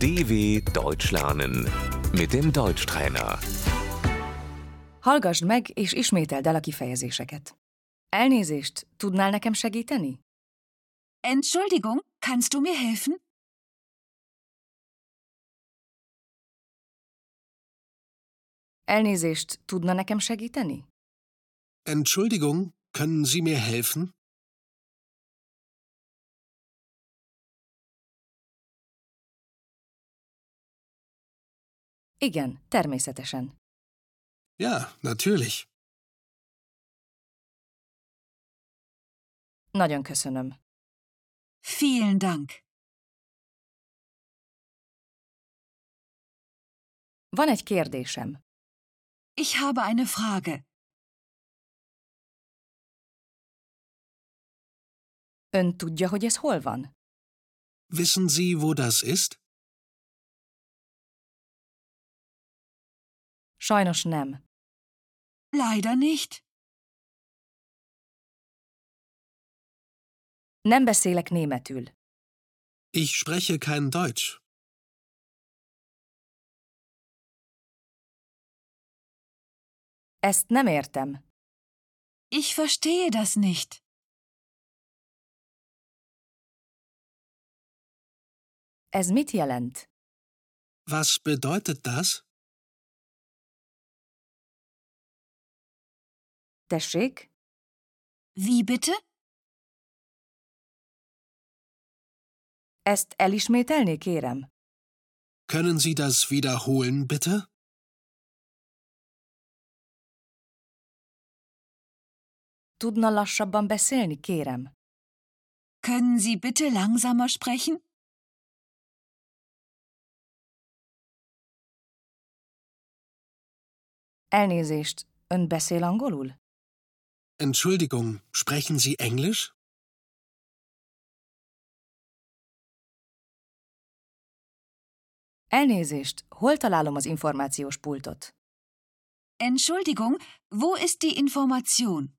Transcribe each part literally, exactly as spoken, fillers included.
D W Deutsch lernen mit dem Deutschtrainer. Hallgasd meg és ismételd el a kifejezéseket. Elnézést, tudnál nekem segíteni? Entschuldigung, kannst du mir helfen? Elnézést, tudna nekem segíteni? Entschuldigung, können Sie mir helfen? Igen, természetesen. Ja, natürlich. Nagyon köszönöm. Vielen Dank. Van egy kérdésem. Ich habe eine Frage. Ön tudja, hogy ez hol van? Wissen Sie, wo das ist? Sajnos nem. Leider nicht. Nem beszélek németül. Ich spreche kein Deutsch. Ezt nem értem. Ich verstehe das nicht. Ez mit jelent? Was bedeutet das? Tessék? Wie bitte? Ezt elismételné, kérem? Können Sie das wiederholen, bitte? Tudna lassabban beszélni, kérem? Können Sie bitte langsamer sprechen? Elnézést, ön beszél angolul? Entschuldigung, sprechen Sie Englisch? Elnézést, hol találom az információs pultot? Entschuldigung, wo ist die Information?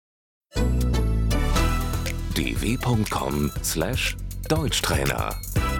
d w punkt com slash Deutschtrainer